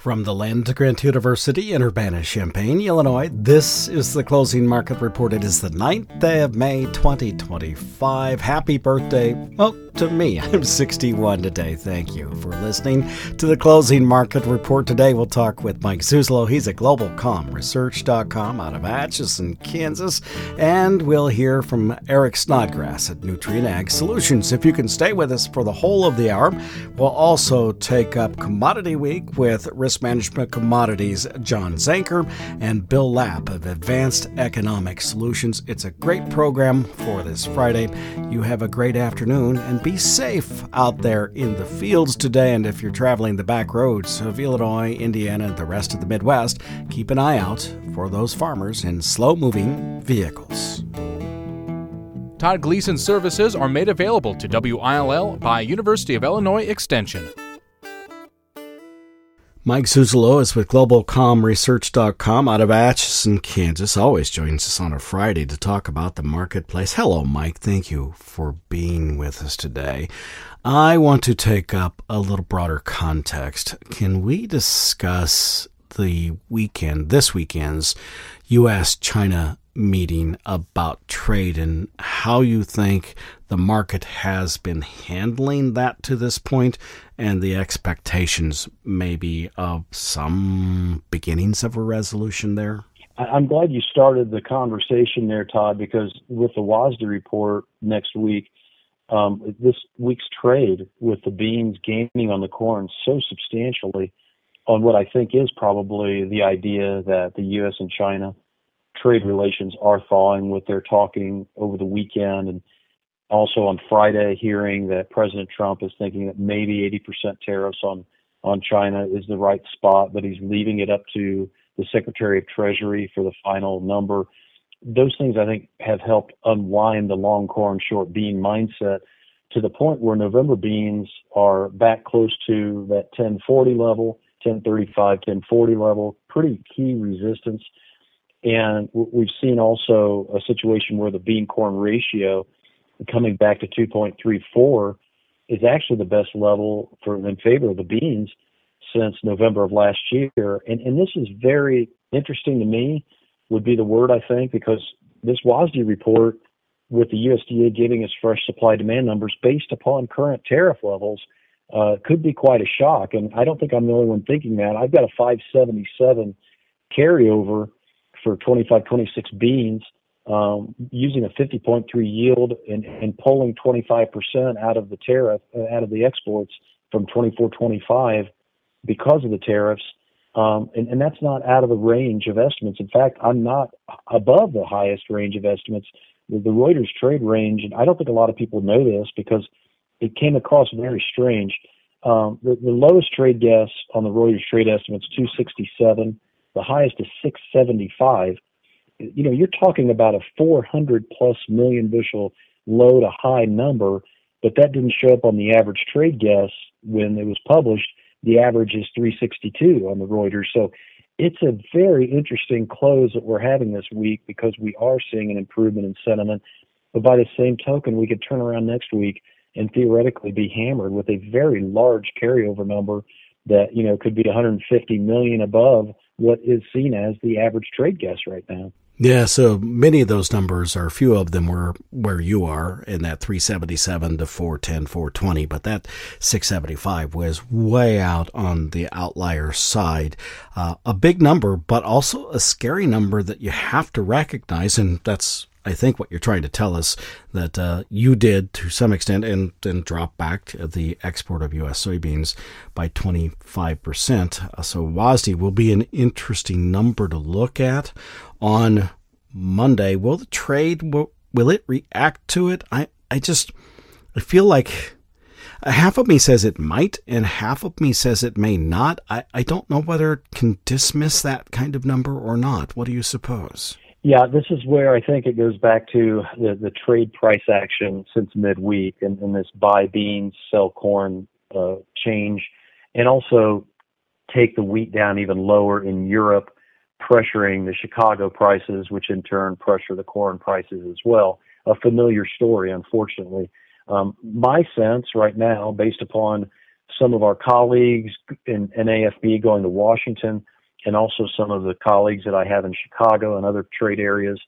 From the Land Grant University in Urbana-Champaign, Illinois, this is the Closing Market Report. It is the 9th day of May, 2025. Happy birthday, well, to me. I'm 61 today. Thank you for listening to the Closing Market Report. Today we'll talk with Mike Zuzolo. He's at GlobalCommResearch.com out of Atchison, Kansas. And we'll hear from Eric Snodgrass at Nutrien Ag Solutions. If you can stay with us for the whole of the hour, we'll also take up Commodity Week with Risk Management Commodities, John Zanker, and Bill Lapp of Advanced Economic Solutions. It's a great program for this Friday. You have a great afternoon and be safe out there in the fields today. And if you're traveling the back roads of Illinois, Indiana, and the rest of the Midwest, keep an eye out for those farmers in slow-moving vehicles. Todd Gleason services are made available to WILL by University of Illinois Extension. Mike Zuzolo is with GlobalCommResearch.com out of Atchison, Kansas. Always joins us on a Friday to talk about the marketplace. Hello, Mike. Thank you for being with us today. I want to take up a little broader context. Can we discuss this weekend's U.S.-China meeting about trade and how you think the market has been handling that to this point and the expectations maybe of some beginnings of a resolution there? I'm glad you started the conversation there, Todd, because with the WASDE report next week, this week's trade with the beans gaining on the corn so substantially on what I think is probably the idea that the U.S. and China trade relations are thawing with their talking over the weekend, and also on Friday hearing that President Trump is thinking that maybe 80% tariffs on China is the right spot, but he's leaving it up to the Secretary of Treasury for the final number. Those things I think have helped unwind the long corn, short bean mindset to the point where November beans are back close to that 1040 level, 1035, 1040 level, pretty key resistance. And we've seen also a situation where the bean-corn ratio coming back to 2.34 is actually the best level in favor of the beans since November of last year. And this is very interesting to me, would be the word, I think, because this WASDE report with the USDA giving us fresh supply-demand numbers based upon current tariff levels could be quite a shock. And I don't think I'm the only one thinking that. I've got a 577 carryover for 25-26 beans, using a 50.3 yield and pulling 25% out of the tariff, out of the exports from 24-25 because of the tariffs. And that's not out of the range of estimates. In fact, I'm not above the highest range of estimates. The Reuters trade range, and I don't think a lot of people know this because it came across very strange. The lowest trade guess on the Reuters trade estimates, 267. The highest is 675. You know, you're talking about a 400 plus million bushel low to high number, but that didn't show up on the average trade guess when it was published. The average is 362 on the Reuters. So it's a very interesting close that we're having this week because we are seeing an improvement in sentiment. But by the same token, we could turn around next week and theoretically be hammered with a very large carryover number that, you know, could be 150 million above what is seen as the average trade guess right now. Yeah, so many of those numbers, or a few of them, were where you are in that 377 to 410, 420, but that 675 was way out on the outlier side. A big number, but also a scary number that you have to recognize, and that's, I think, what you're trying to tell us, that you did to some extent and drop back the export of U.S. soybeans by 25%. So WASDE will be an interesting number to look at on Monday. Will the trade, will it react to it? I feel like half of me says it might and half of me says it may not. I don't know whether it can dismiss that kind of number or not. What do you suppose? Yeah, this is where I think it goes back to the trade price action since midweek and this buy beans, sell corn change, and also take the wheat down even lower in Europe, pressuring the Chicago prices, which in turn pressure the corn prices as well. A familiar story, unfortunately. My sense right now, based upon some of our colleagues in AFB going to Washington, and also some of the colleagues that I have in Chicago and other trade areas,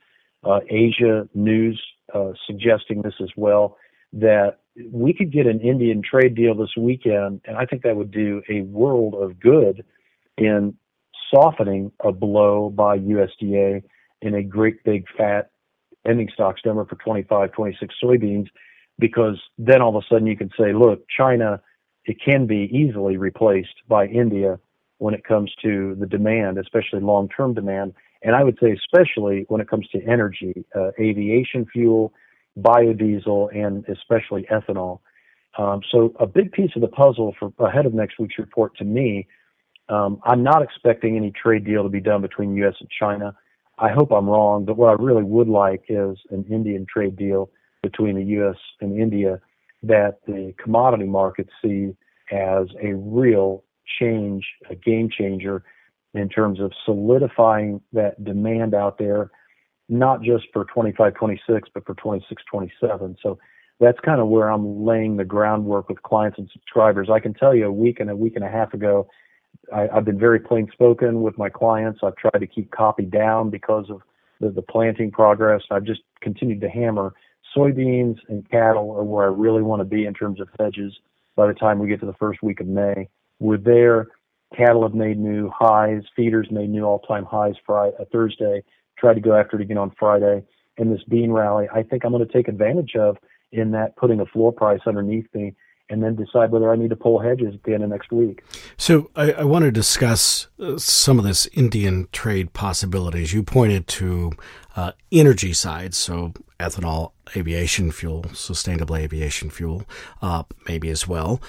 Asia news suggesting this as well, that we could get an Indian trade deal this weekend, and I think that would do a world of good in softening a blow by USDA in a great big fat ending stocks number for 25, 26 soybeans, because then all of a sudden you can say, look, China, it can be easily replaced by India when it comes to the demand, especially long-term demand. And I would say especially when it comes to energy, aviation fuel, biodiesel, and especially ethanol. So a big piece of the puzzle for ahead of next week's report to me, I'm not expecting any trade deal to be done between U.S. and China. I hope I'm wrong, but what I really would like is an Indian trade deal between the U.S. and India that the commodity markets see as a real change, a game changer in terms of solidifying that demand out there, not just for 25, 26, but for 26, 27. So that's kind of where I'm laying the groundwork with clients and subscribers. I can tell you a week and a half ago, I've been very plain spoken with my clients. I've tried to keep copy down because of the planting progress. I've just continued to hammer soybeans and cattle are where I really want to be in terms of hedges by the time we get to the first week of May. We're there. Cattle have made new highs. Feeders made new all-time highs Thursday. Tried to go after it again on Friday. And this bean rally, I think I'm going to take advantage of in that putting a floor price underneath me and then decide whether I need to pull hedges at the end of next week. So I want to discuss some of this Indian trade possibilities. You pointed to energy side, so ethanol, aviation fuel, sustainable aviation fuel, maybe as well.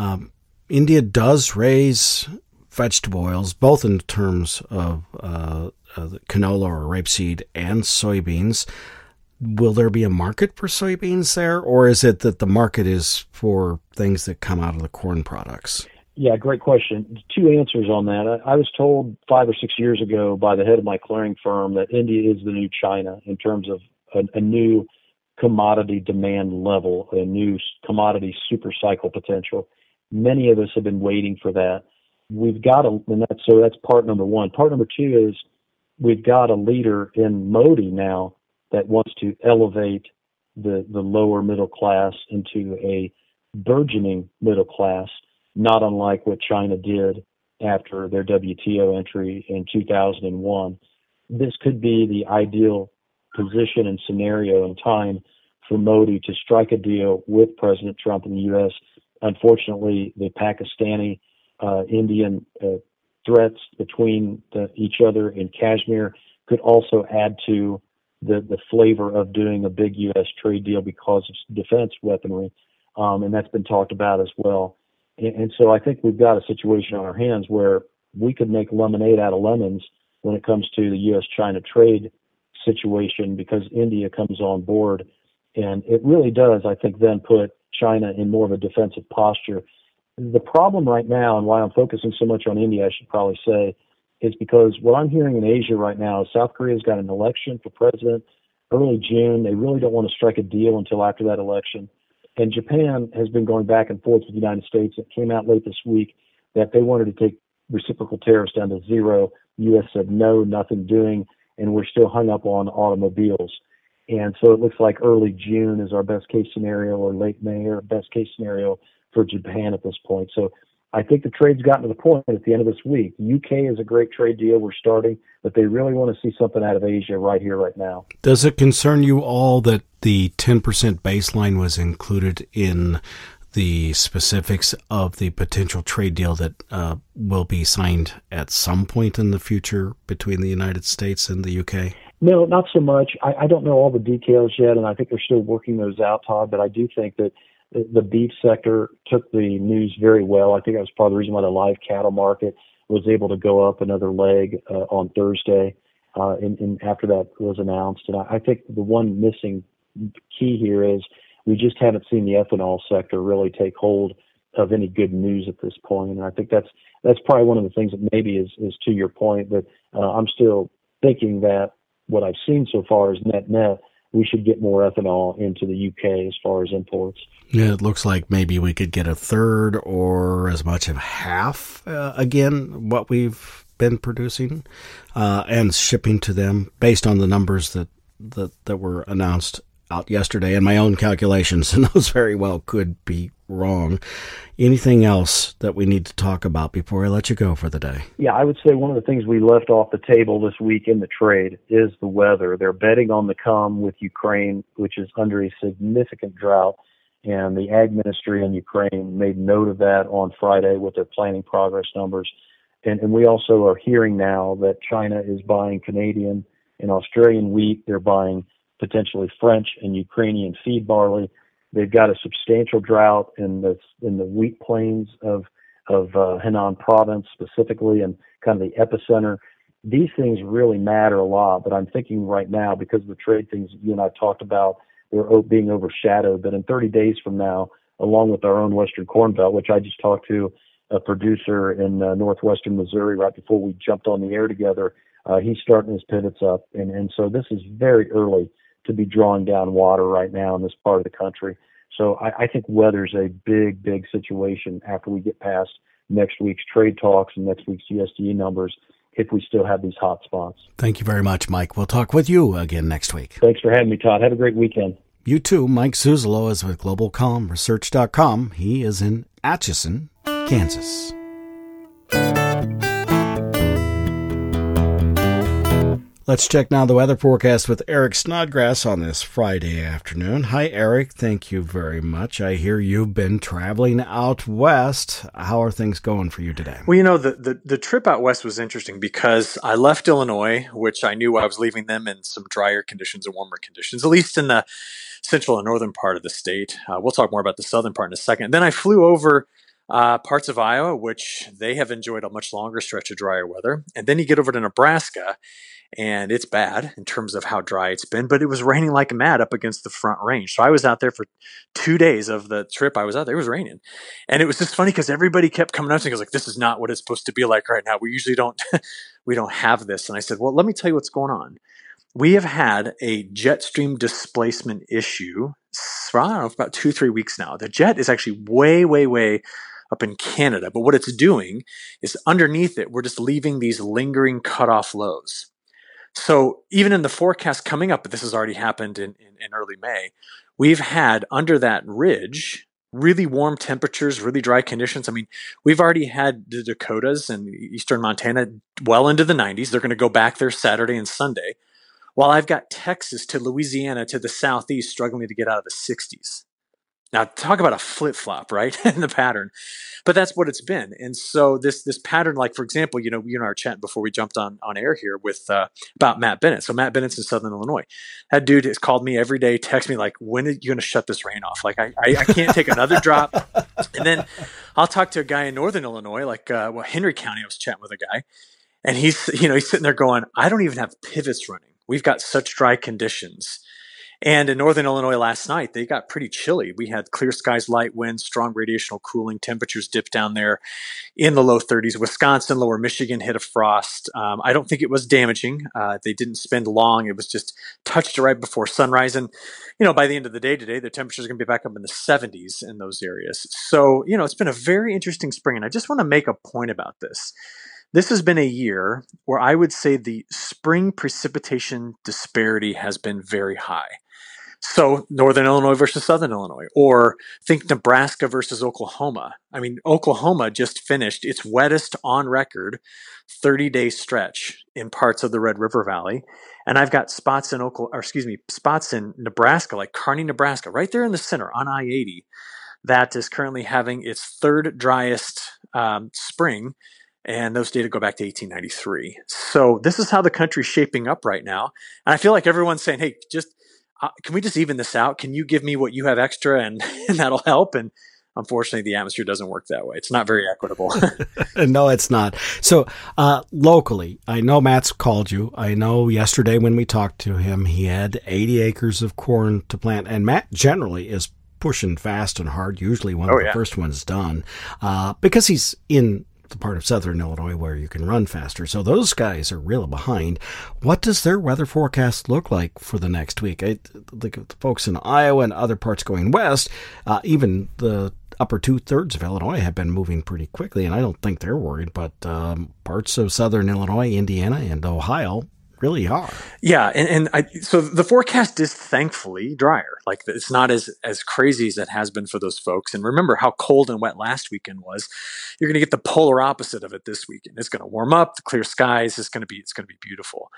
India does raise vegetable oils, both in terms of canola or rapeseed and soybeans. Will there be a market for soybeans there, or is it that the market is for things that come out of the corn products? Yeah, great question. Two answers on that. I was told 5 or 6 years ago by the head of my clearing firm that India is the new China in terms of a new commodity demand level, a new commodity super cycle potential. Many of us have been waiting for that. So that's part number one. Part number two is we've got a leader in Modi now that wants to elevate the lower middle class into a burgeoning middle class, not unlike what China did after their WTO entry in 2001. This could be the ideal position and scenario and time for Modi to strike a deal with President Trump in the U.S. Unfortunately, the Pakistani Indian threats between each other in Kashmir could also add to the flavor of doing a big U.S. trade deal because of defense weaponry, and that's been talked about as well. And so I think we've got a situation on our hands where we could make lemonade out of lemons when it comes to the U.S.-China trade situation because India comes on board. And it really does, I think, then put China in more of a defensive posture. The problem right now, and why I'm focusing so much on India, I should probably say, is because what I'm hearing in Asia right now is South Korea's got an election for president early June. They really don't want to strike a deal until after that election. And Japan has been going back and forth with the United States. It came out late this week that they wanted to take reciprocal tariffs down to zero. The U.S. said no, nothing doing, and we're still hung up on automobiles. And so it looks like early June is our best case scenario, or late May or best case scenario for Japan at this point. So I think the trade's gotten to the point at the end of this week. UK is a great trade deal. We're starting, but they really want to see something out of Asia right here, right now. Does it concern you all that the 10% baseline was included in the specifics of the potential trade deal that will be signed at some point in the future between the United States and the UK? No, not so much. I don't know all the details yet, and I think they're still working those out, Todd, but I do think that the beef sector took the news very well. I think that was part of the reason why the live cattle market was able to go up another leg on Thursday and after that was announced. And I think the one missing key here is we just haven't seen the ethanol sector really take hold of any good news at this point. And I think that's probably one of the things that maybe is to your point, but I'm still thinking that what I've seen so far is net, we should get more ethanol into the UK as far as imports. Yeah, it looks like maybe we could get a third or as much as half, again, what we've been producing and shipping to them based on the numbers that were announced out yesterday and my own calculations, and those very well could be wrong. Anything else that we need to talk about before I let you go for the day? Yeah, I would say one of the things we left off the table this week in the trade is the weather. They're betting on the come with Ukraine, which is under a significant drought, and the Ag Ministry in Ukraine made note of that on Friday with their planning progress numbers. And we also are hearing now that China is buying Canadian and Australian wheat. They're buying potentially French and Ukrainian feed barley. They've got a substantial drought in the wheat plains of Henan province specifically, and kind of the epicenter. These things really matter a lot, but I'm thinking right now, because of the trade things that you and I talked about, they're being overshadowed. But in 30 days from now, along with our own Western Corn Belt, which I just talked to a producer in northwestern Missouri right before we jumped on the air together, he's starting his pivots up. And so this is very early to be drawing down water right now in this part of the country. So I think weather's a big, big situation after we get past next week's trade talks and next week's USDA numbers, if we still have these hot spots. Thank you very much, Mike. We'll talk with you again next week. Thanks for having me, Todd. Have a great weekend. You too. Mike Zuzolo is with GlobalCommResearch.com. He is in Atchison, Kansas. Let's check now the weather forecast with Eric Snodgrass on this Friday afternoon. Hi, Eric. Thank you very much. I hear you've been traveling out west. How are things going for you today? Well, the trip out west was interesting because I left Illinois, which I knew I was leaving them in some drier conditions and warmer conditions, at least in the central and northern part of the state. We'll talk more about the southern part in a second. Then I flew over parts of Iowa, which they have enjoyed a much longer stretch of drier weather. And then you get over to Nebraska, and it's bad in terms of how dry it's been, but it was raining like mad up against the Front Range. So I was out there for 2 days of the trip I was out there. It was raining. And it was just funny because everybody kept coming up to me and goes like, this is not what it's supposed to be like right now. We usually don't, we don't have this. And I said, well, let me tell you what's going on. We have had a jet stream displacement issue for, I don't know, about 2-3 weeks now. The jet is actually way, way, way up in Canada. But what it's doing is underneath it, we're just leaving these lingering cutoff lows. So even in the forecast coming up, but this has already happened in early May, we've had under that ridge really warm temperatures, really dry conditions. I mean, we've already had the Dakotas and eastern Montana well into the 90s. They're going to go back there Saturday and Sunday, while I've got Texas to Louisiana to the southeast struggling to get out of the 60s. Now, talk about a flip-flop, right, in the pattern. But that's what it's been. And so this pattern, like, for example, you and I were chatting before we jumped on air here with about Matt Bennett. So Matt Bennett's in Southern Illinois. That dude has called me every day, text me like, when are you going to shut this rain off? Like, I can't take another drop. And then I'll talk to a guy in Northern Illinois, like Henry County. I was chatting with a guy. And he's sitting there going, I don't even have pivots running. We've got such dry conditions. And in Northern Illinois last night, they got pretty chilly. We had clear skies, light winds, strong radiational cooling. Temperatures dipped down there in the low 30s. Wisconsin, lower Michigan hit a frost. I don't think it was damaging. They didn't spend long. It was just touched right before sunrise. And, by the end of the day today, the temperatures are going to be back up in the 70s in those areas. So, it's been a very interesting spring. And I just want to make a point about this. This has been a year where I would say the spring precipitation disparity has been very high. So Northern Illinois versus Southern Illinois, or think Nebraska versus Oklahoma. I mean, Oklahoma just finished its wettest on record 30-day stretch in parts of the Red River Valley. And I've got spots in Nebraska, like Kearney, Nebraska, right there in the center on I-80, that is currently having its third driest spring. And those data go back to 1893. So this is how the country's shaping up right now. And I feel like everyone's saying, hey, can we just even this out? Can you give me what you have extra and that'll help? And unfortunately, the atmosphere doesn't work that way. It's not very equitable. No, it's not. So locally, I know Matt's called you. I know yesterday when we talked to him, he had 80 acres of corn to plant. And Matt generally is pushing fast and hard, usually one of the first ones done, because he's in the part of southern Illinois where you can run faster. So those guys are really behind. What does their weather forecast look like for the next week? The folks in Iowa and other parts going west, even the upper 2/3 of Illinois have been moving pretty quickly, and I don't think they're worried, but parts of southern Illinois, Indiana, and Ohio really are. Yeah, so the forecast is thankfully drier. Like, it's not as crazy as it has been for those folks. And remember how cold and wet last weekend was. You're going to get the polar opposite of it this weekend. It's going to warm up, the clear skies. It's going to be beautiful.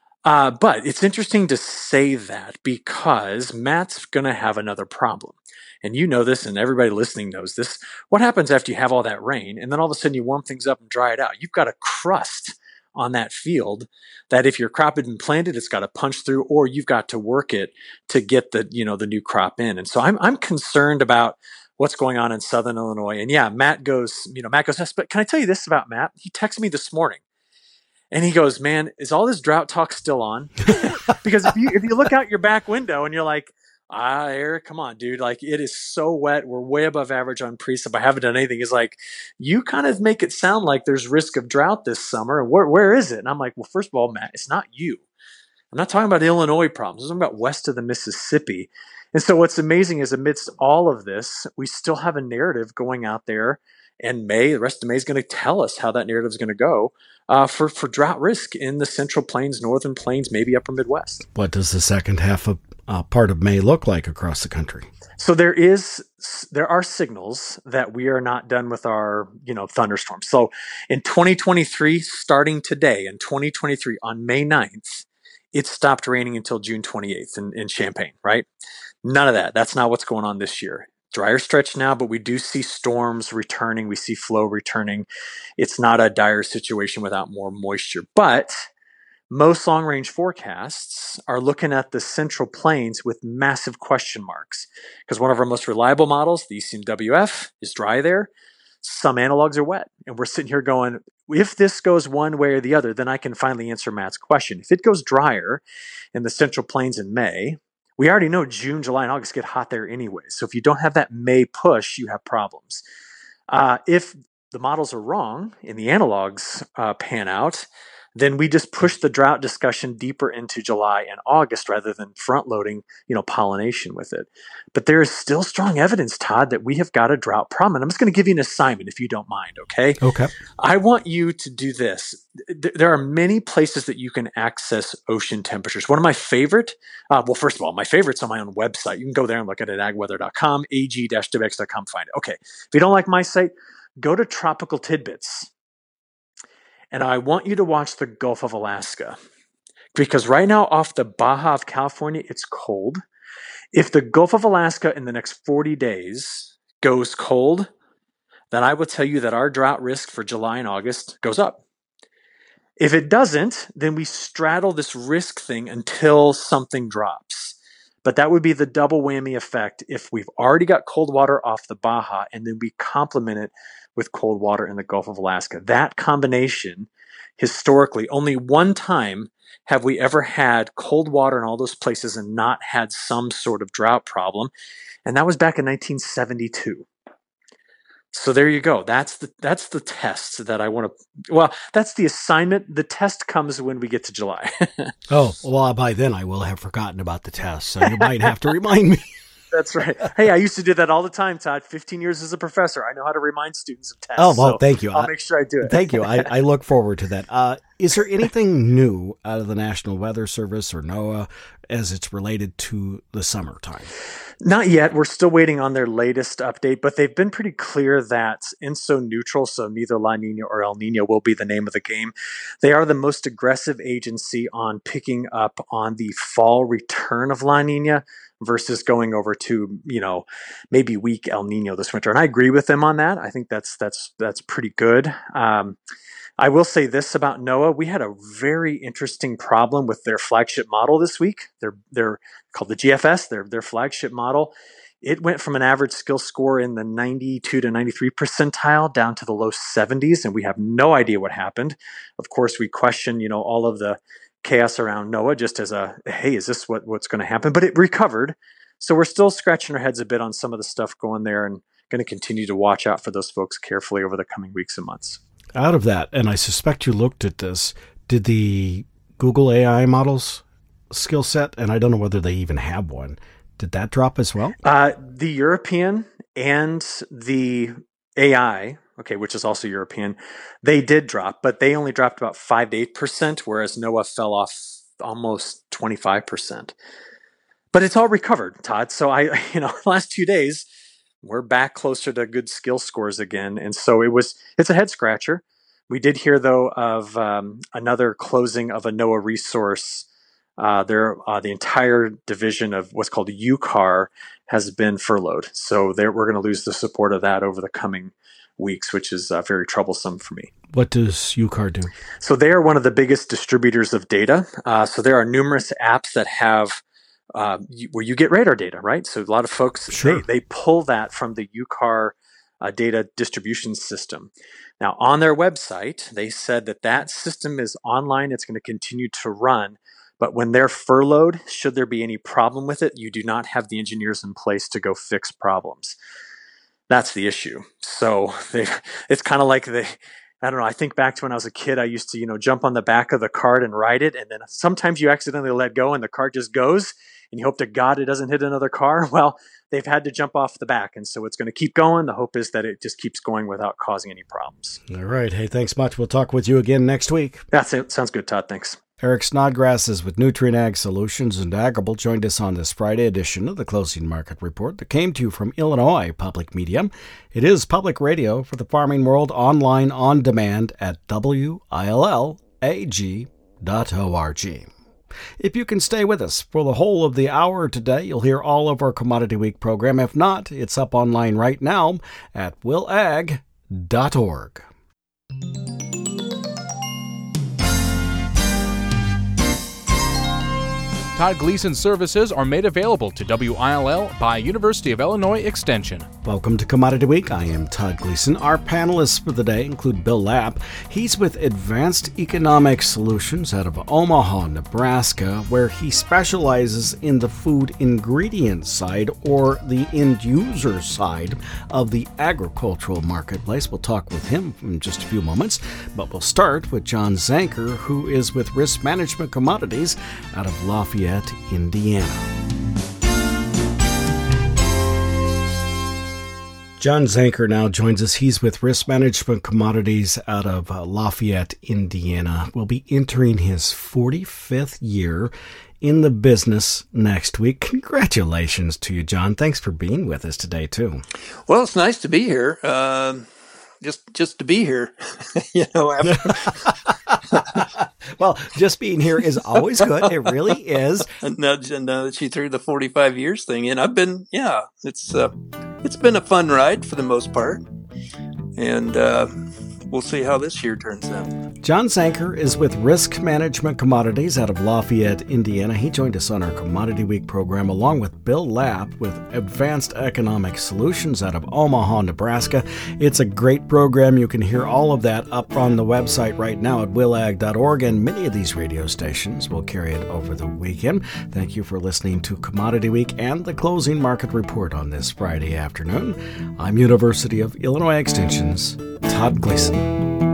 But it's interesting to say that because Matt's going to have another problem. And you know this, and everybody listening knows this. What happens after you have all that rain, and then all of a sudden you warm things up and dry it out? You've got a crust on that field that if your crop had been planted, it's got to punch through, or you've got to work it to get the new crop in. And so I'm concerned about what's going on in southern Illinois. And yeah, Matt goes, yes, but can I tell you this about Matt? He texted me this morning and he goes, man, is all this drought talk still on? Because if you look out your back window and you're like, Eric, come on, dude. Like, it is so wet. We're way above average on precip. I haven't done anything. He's like, you kind of make it sound like there's risk of drought this summer. And where is it? And I'm like, well, first of all, Matt, it's not you. I'm not talking about Illinois problems. I'm talking about west of the Mississippi. And so what's amazing is amidst all of this, we still have a narrative going out there. And the rest of May is going to tell us how that narrative is going to go for drought risk in the Central Plains, Northern Plains, maybe Upper Midwest. What does the second half of part of May look like across the country? So there are signals that we are not done with our thunderstorms. So in 2023, starting today, in 2023 on May 9th, it stopped raining until June 28th in Champaign, right? None of that. That's not what's going on this year. Drier stretch now, but we do see storms returning. We see flow returning. It's not a dire situation without more moisture. But most long-range forecasts are looking at the Central Plains with massive question marks because one of our most reliable models, the ECMWF, is dry there. Some analogs are wet. And we're sitting here going, if this goes one way or the other, then I can finally answer Matt's question. If it goes drier in the Central Plains in May, we already know June, July, and August get hot there anyway. So if you don't have that May push, you have problems. If the models are wrong and the analogs pan out, then we just push the drought discussion deeper into July and August rather than front-loading, pollination with it. But there is still strong evidence, Todd, that we have got a drought problem. And I'm just going to give you an assignment, if you don't mind, okay? Okay. I want you to do this. There are many places that you can access ocean temperatures. One of my favorite, first of all, my favorite's on my own website. You can go there and look at it at agweather.com, ag-wx.com, find it. Okay. If you don't like my site, go to Tropical Tidbits. And I want you to watch the Gulf of Alaska because right now off the Baja of California, it's cold. If the Gulf of Alaska in the next 40 days goes cold, then I will tell you that our drought risk for July and August goes up. If it doesn't, then we straddle this risk thing until something drops. But that would be the double whammy effect if we've already got cold water off the Baja and then we complement it with cold water in the Gulf of Alaska. That combination, historically, only one time have we ever had cold water in all those places and not had some sort of drought problem. And that was back in 1972. So there you go. That's the test that I want to. Well, that's the assignment. The test comes when we get to July. Oh, well, by then I will have forgotten about the test, so you might have to remind me. That's right. Hey, I used to do that all the time, Todd. 15 years as a professor. I know how to remind students of tests. Oh, well, thank you. I'll make sure I do it. Thank you. I look forward to that. Is there anything new out of the National Weather Service or NOAA as it's related to the summertime? Not yet. We're still waiting on their latest update, but they've been pretty clear that INSO neutral, so neither La Nina or El Nino will be the name of the game. They are the most aggressive agency on picking up on the fall return of La Nina versus going over to, maybe weak El Nino this winter. And I agree with them on that. I think that's pretty good. I will say this about NOAA. We had a very interesting problem with their flagship model this week. They're called the GFS, their flagship model. It went from an average skill score in the 92 to 93 percentile down to the low 70s, and we have no idea what happened. Of course, we question, all of the chaos around NOAA just as hey, is this what's going to happen? But it recovered. So we're still scratching our heads a bit on some of the stuff going there and going to continue to watch out for those folks carefully over the coming weeks and months. Out of that, and I suspect you looked at this, did the Google AI models skill set, and I don't know whether they even have one, did that drop as well? The European and the AI, which is also European, they did drop, but they only dropped about 5 to 8%, whereas NOAA fell off almost 25%. But it's all recovered, Todd. So the last 2 days, we're back closer to good skill scores again. And so it's a head scratcher. We did hear, though, of another closing of a NOAA resource. The entire division of what's called UCAR has been furloughed. So we're going to lose the support of that over the coming weeks, which is very troublesome for me. What does UCAR do? So they are one of the biggest distributors of data. So there are numerous apps that have where you get radar data, right? So a lot of folks, sure, they pull that from the UCAR data distribution system. Now, on their website, they said that system is online. It's going to continue to run. But when they're furloughed, should there be any problem with it, you do not have the engineers in place to go fix problems. That's the issue. So it's kind of like I don't know, I think back to when I was a kid, I used to, jump on the back of the cart and ride it. And then sometimes you accidentally let go and the cart just goes and you hope to God it doesn't hit another car. Well, they've had to jump off the back. And so it's going to keep going. The hope is that it just keeps going without causing any problems. All right. Hey, thanks much. We'll talk with you again next week. That's it. Sounds good, Todd. Thanks. Eric Snodgrass is with Nutrien Ag Solutions, and Agrible joined us on this Friday edition of the Closing Market Report that came to you from Illinois Public Media. It is public radio for the farming world, online on demand at WILLAG.org. If you can stay with us for the whole of the hour today, you'll hear all of our Commodity Week program. If not, it's up online right now at WILLAG.org. Todd Gleason services are made available to WILL by University of Illinois Extension. Welcome to Commodity Week. I am Todd Gleason. Our panelists for the day include Bill Lapp. He's with Advanced Economic Solutions out of Omaha, Nebraska, where he specializes in the food ingredient side or the end user side of the agricultural marketplace. We'll talk with him in just a few moments, but we'll start with John Zanker, who is with Risk Management Commodities out of Lafayette, Indiana. John Zanker now joins us. He's with Risk Management Commodities out of Lafayette, Indiana. Will be entering his 45th year in the business next week. Congratulations to you, John. Thanks for being with us today, too. Well, it's nice to be here. Just to be here, Well, just being here is always good. It really is. Now that you threw the 45 years thing in, it's been a fun ride for the most part, and we'll see how this year turns out. John Zanker is with Risk Management Commodities out of Lafayette, Indiana. He joined us on our Commodity Week program along with Bill Lapp with Advanced Economic Solutions out of Omaha, Nebraska. It's a great program. You can hear all of that up on the website right now at willag.org, and many of these radio stations will carry it over the weekend. Thank you for listening to Commodity Week and the Closing Market Report on this Friday afternoon. I'm University of Illinois Extension's Todd Gleason.